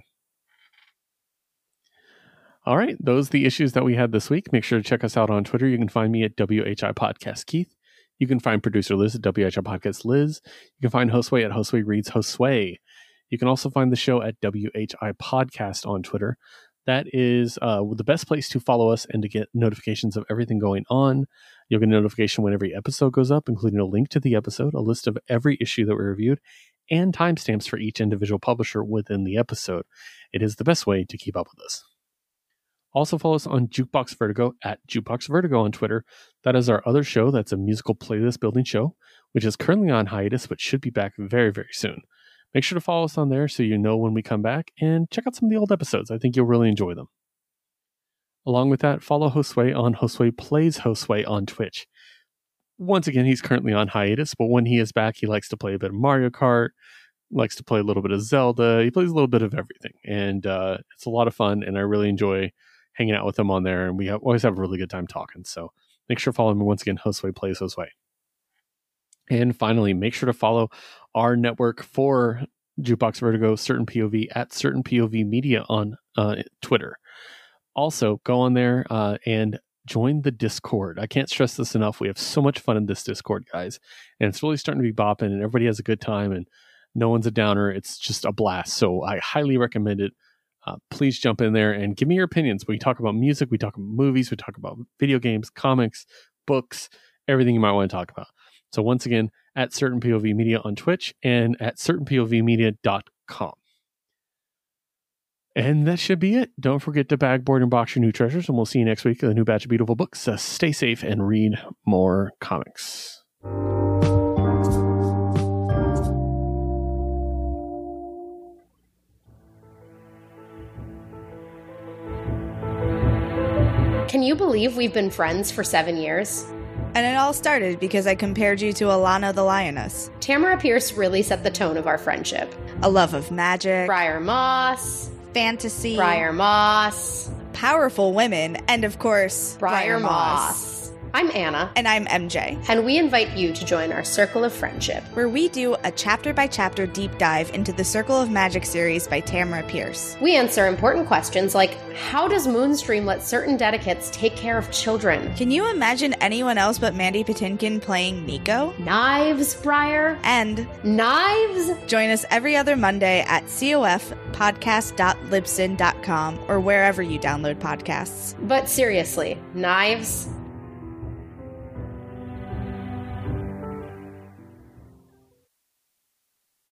All right. Those are the issues that we had this week. Make sure to check us out on Twitter. You can find me at W H I Podcast Keith. You can find producer Liz at W H I Podcast Liz. You can find Josue at Josue Reads Josue. You can also find the show at W H I Podcast on Twitter. That is uh, the best place to follow us and to get notifications of everything going on. You'll get a notification when every episode goes up, including a link to the episode, a list of every issue that we reviewed, and timestamps for each individual publisher within the episode. It is the best way to keep up with us. Also follow us on Jukebox Vertigo at Jukebox Vertigo on Twitter. That is our other show. That's a musical playlist building show, which is currently on hiatus, but should be back very, very soon. Make sure to follow us on there so you know when we come back, and check out some of the old episodes. I think you'll really enjoy them. Along with that, follow Josue on Josue Plays Josue on Twitch. Once again, he's currently on hiatus, but when he is back, he likes to play a bit of Mario Kart, likes to play a little bit of Zelda. He plays a little bit of everything, and uh, it's a lot of fun, and I really enjoy hanging out with him on there, and we have, always have a really good time talking. So make sure to follow him once again, Josue Plays Josue. And finally, make sure to follow our network for Jukebox Vertigo, Certain P O V, at Certain P O V Media on uh, Twitter. Also, go on there uh, and join the Discord. I can't stress this enough. We have so much fun in this Discord, guys. And it's really starting to be bopping, and everybody has a good time, and no one's a downer. It's just a blast. So I highly recommend it. Uh, please jump in there and give me your opinions. We talk about music, we talk about movies, we talk about video games, comics, books, everything you might want to talk about. So once again, at Certain P O V Media on Twitch and at certain p o v media dot com. And that should be it. Don't forget to bag, board, and box your new treasures, and we'll see you next week with a new batch of beautiful books. Uh, stay safe and read more comics. Can you believe we've been friends for seven years? And it all started because I compared you to Alana the Lioness. Tamara Pierce really set the tone of our friendship. A love of magic, Briar Moss, fantasy, Briar Moss, powerful women, and of course, Briar, Briar Moss. Moss. I'm Anna. And I'm M J. And we invite you to join our Circle of Friendship, where we do a chapter-by-chapter deep dive into the Circle of Magic series by Tamara Pierce. We answer important questions like, how does Moonstream let certain dedicates take care of children? Can you imagine anyone else but Mandy Patinkin playing Nico? Knives, Briar. And knives. Join us every other Monday at cof podcast dot libsyn dot com or wherever you download podcasts. But seriously, knives?